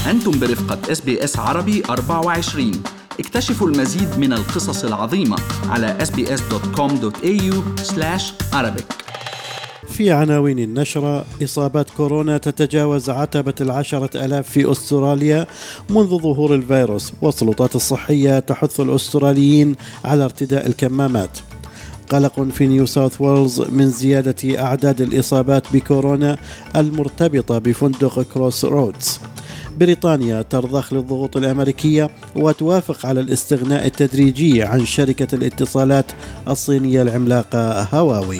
أنتم برفقة SBS عربي 24. اكتشفوا المزيد من القصص العظيمة على sbs.com.au/Arabic. في عناوين النشرة: إصابات كورونا تتجاوز عتبة 10,000 في أستراليا منذ ظهور الفيروس، والسلطات الصحية تحث الأستراليين على ارتداء الكمامات. قلق في نيو ساوث ويلز من زيادة أعداد الإصابات بكورونا المرتبطة بفندق كروس رودز. بريطانيا ترضخ للضغوط الأمريكية وتوافق على الاستغناء التدريجي عن شركة الاتصالات الصينية العملاقة هواوي.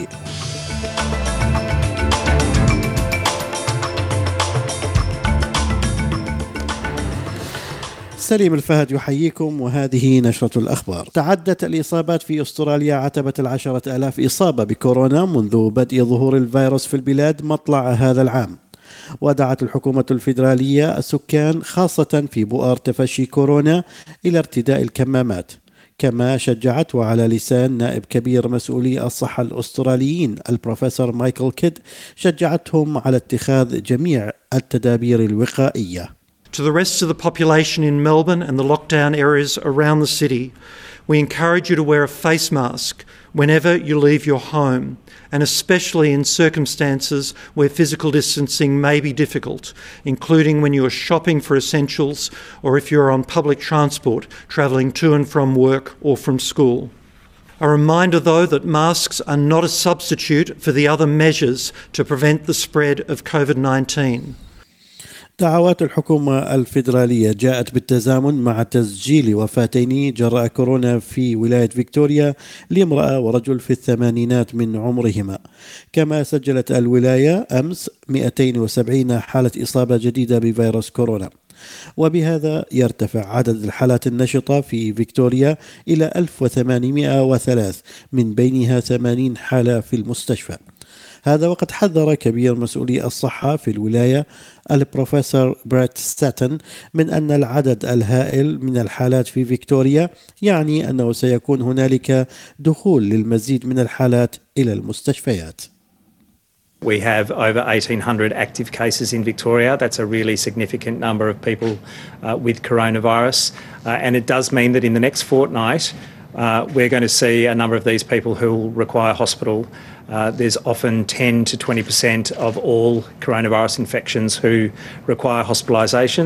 سليم الفهد يحييكم، وهذه نشرة الأخبار. تعدت الإصابات في أستراليا عتبة 10,000 إصابة بكورونا منذ بدء ظهور الفيروس في البلاد مطلع هذا العام. ودعت الحكومة الفيدرالية السكان خاصة في بؤر تفشي كورونا إلى ارتداء الكمامات، كما شجعت وعلى لسان نائب كبير مسؤولي الصحة الأستراليين البروفيسور مايكل كيد شجعتهم على اتخاذ جميع التدابير الوقائية. To the rest of the population in Melbourne and the lockdown areas around the city, we encourage you to wear a face mask whenever you leave your home, and especially in circumstances where physical distancing may be difficult, including when you are shopping for essentials or if you're on public transport travelling to and from work or from school. A reminder, though, that masks are not a substitute for the other measures to prevent the spread of COVID-19. دعوات الحكومة الفيدرالية جاءت بالتزامن مع تسجيل وفاتين جراء كورونا في ولاية فيكتوريا لامرأة ورجل في الثمانينات من عمرهما. كما سجلت الولاية أمس 270 حالة إصابة جديدة بفيروس كورونا، وبهذا يرتفع عدد الحالات النشطة في فيكتوريا إلى 1803، من بينها 80 حالة في المستشفى. هذا وقد حذر كبير مسؤولي الصحة في الولاية البروفيسور بريت ستاتن من أن العدد الهائل من الحالات في فيكتوريا يعني أنه سيكون هنالك دخول للمزيد من الحالات إلى المستشفيات. We have over 1,800 active cases in Victoria. That's a really significant number of people with coronavirus. And it does mean that in the next fortnight, we're going to see a number of these people who will require hospital. There's often 10 to 20% of all coronavirus infections who require hospitalisation.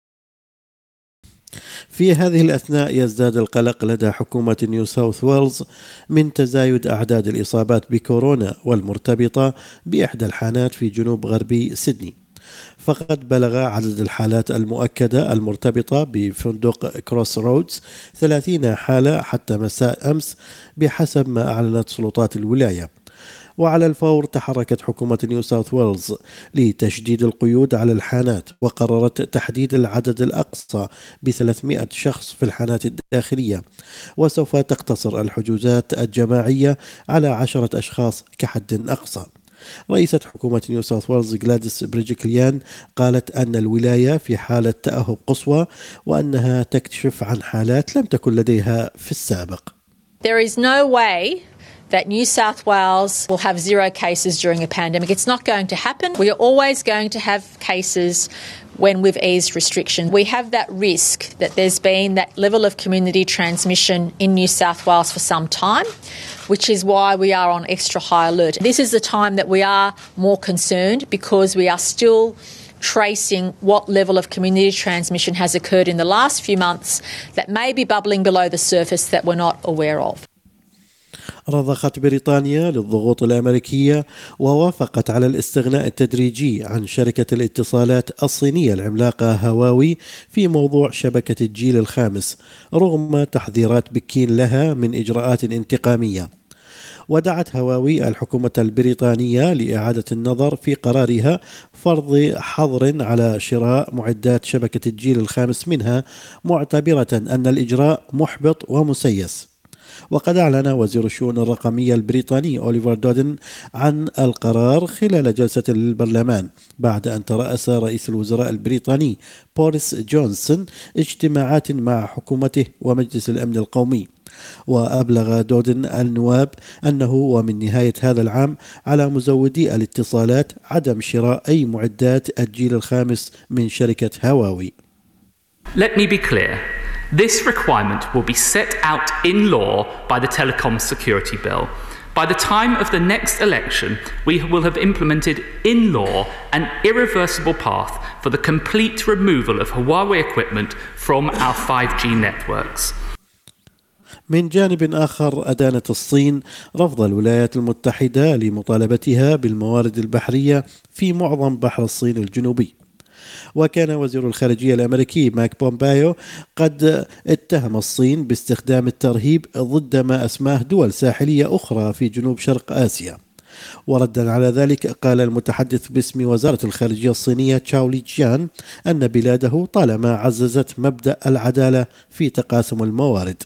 في هذه الأثناء يزداد القلق لدى حكومة نيو ساوث ويلز من تزايد أعداد الإصابات بكورونا والمرتبطة بإحدى الحانات في جنوب غربي سيدني. فقد بلغ عدد الحالات المؤكدة المرتبطة بفندق كروس رودز 30 حالة حتى مساء أمس بحسب ما أعلنت سلطات الولاية. وعلى الفور تحركت حكومة نيو ساوث ويلز لتشديد القيود على الحانات، وقررت تحديد العدد الأقصى ب300 شخص في الحانات الداخلية، وسوف تقتصر الحجوزات الجماعية على 10 أشخاص كحد أقصى. رئيسة حكومة نيو ساوث ويلز غلاديس بريدجكليان قالت أن الولاية في حالة تأهب قصوى، وأنها تكشف عن حالات لم تكن لديها في السابق. There is no way that New South Wales will have 0 cases during a pandemic. It's not going to happen. We are always going to have cases when we've eased restrictions. We have that risk that there's been that level of community transmission in New South Wales for some time, which is why we are on extra high alert. This is the time that we are more concerned because we are still tracing what level of community transmission has occurred in the last few months that may be bubbling below the surface that we're not aware of. رضخت بريطانيا للضغوط الأمريكية ووافقت على الاستغناء التدريجي عن شركة الاتصالات الصينية العملاقة هواوي في موضوع شبكة الجيل الخامس، رغم تحذيرات بكين لها من إجراءات انتقامية. ودعت هواوي الحكومة البريطانية لإعادة النظر في قرارها فرض حظر على شراء معدات شبكة الجيل الخامس منها، معتبرة أن الإجراء محبط ومسيس. وقد أعلن وزير الشؤون الرقمية البريطاني أوليفر دودن عن القرار خلال جلسة للبرلمان بعد أن ترأس رئيس الوزراء البريطاني بوريس جونسون اجتماعات مع حكومته ومجلس الأمن القومي. وأبلغ دودن النواب أنه ومن نهاية هذا العام على مزودي الاتصالات عدم شراء أي معدات الجيل الخامس من شركة هواوي. Let me be clear. This requirement will be set out in law by the Telecom Security Bill. By the time of the next election, we will have implemented in law an irreversible path for the complete removal of Huawei equipment from our 5G networks. من جانب آخر، أدانت الصين رفض الولايات المتحدة لمطالبتها بالموارد البحرية في معظم بحر الصين الجنوبي. وكان وزير الخارجية الأمريكي مايك بومبايو قد اتهم الصين باستخدام الترهيب ضد ما أسماه دول ساحلية أخرى في جنوب شرق آسيا. وردا على ذلك، قال المتحدث باسم وزارة الخارجية الصينية تشاو ليجيان أن بلاده طالما عززت مبدأ العدالة في تقاسم الموارد.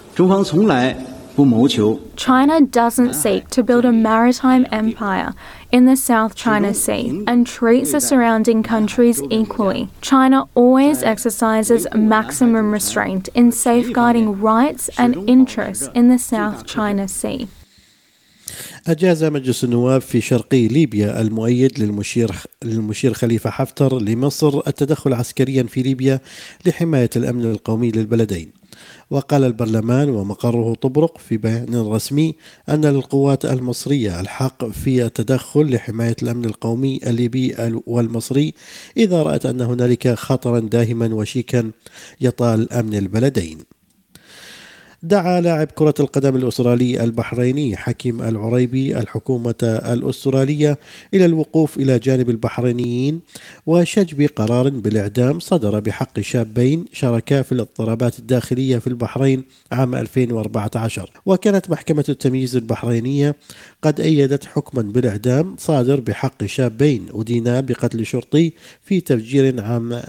China doesn't seek to build a maritime empire in the South China Sea and treats the surrounding countries equally. China always exercises maximum restraint in safeguarding rights and interests in the South China Sea. أجاز مجلس النواب في شرقي ليبيا المؤيد للمشير خليفة حفتر لمصر التدخل عسكريا في ليبيا لحماية الأمن القومي للبلدين. وقال البرلمان ومقره طبرق في بيان رسمي أن للقوات المصرية الحق في التدخل لحماية الأمن القومي الليبي والمصري إذا رأت أن هنالك خطرا داهما وشيكا يطال أمن البلدين. دعا لاعب كرة القدم الأسترالي البحريني حكيم العريبي الحكومة الأسترالية إلى الوقوف إلى جانب البحرينيين وشجب قرار بالإعدام صدر بحق شابين شاركا في الاضطرابات الداخلية في البحرين عام 2014. وكانت محكمة التمييز البحرينية قد أيدت حكما بالإعدام صادر بحق شابين أدينا بقتل شرطي في تفجير عام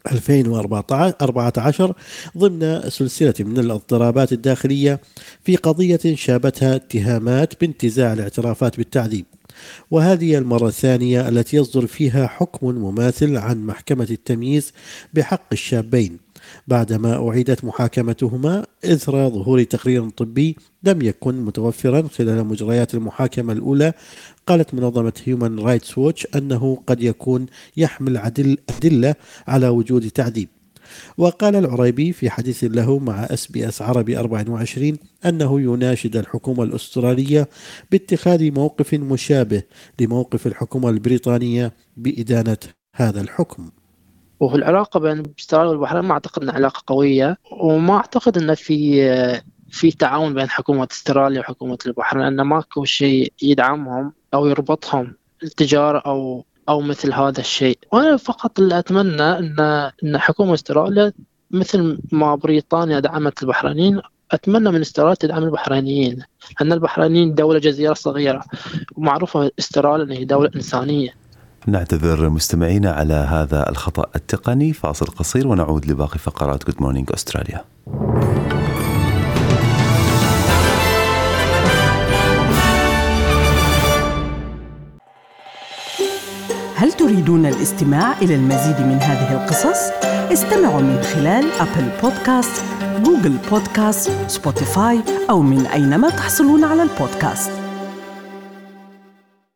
2014 ضمن سلسلة من الاضطرابات الداخلية في قضية شابتها اتهامات بانتزاع الاعترافات بالتعذيب. وهذه المرة الثانية التي يصدر فيها حكم مماثل عن محكمة التمييز بحق الشابين بعدما أعيدت محاكمتهما إثر ظهور تقرير طبي لم يكن متوفرا خلال مجريات المحاكمة الأولى. قالت منظمة هيومن رايتس ووتش أنه قد يكون يحمل أدلة على وجود تعذيب. وقال العريبي في حديث له مع SBS عربي 24 أنه يناشد الحكومة الأسترالية باتخاذ موقف مشابه لموقف الحكومة البريطانية بإدانة هذا الحكم. وفي العلاقة بين أستراليا والبحرين ما أعتقد أن علاقة قوية، وما أعتقد أن في تعاون بين حكومة أستراليا وحكومة البحرين، أن ماكو شيء يدعمهم أو يربطهم التجارة أو مثل هذا الشيء. وأنا فقط اللي أتمنى أن حكومة أستراليا مثل ما بريطانيا دعمت البحرينيين، أتمنى من أستراليا تدعم البحرينيين، أن البحرينيين دولة جزيرة صغيرة ومعروفة أستراليا أنها دولة إنسانية. نعتذر مستمعينا على هذا الخطأ التقني. فاصل قصير ونعود لباقي فقرات Good Morning أستراليا. هل تريدون الاستماع إلى المزيد من هذه القصص؟ استمعوا من خلال أبل بودكاست، جوجل بودكاست، سبوتيفاي أو من أينما تحصلون على البودكاست.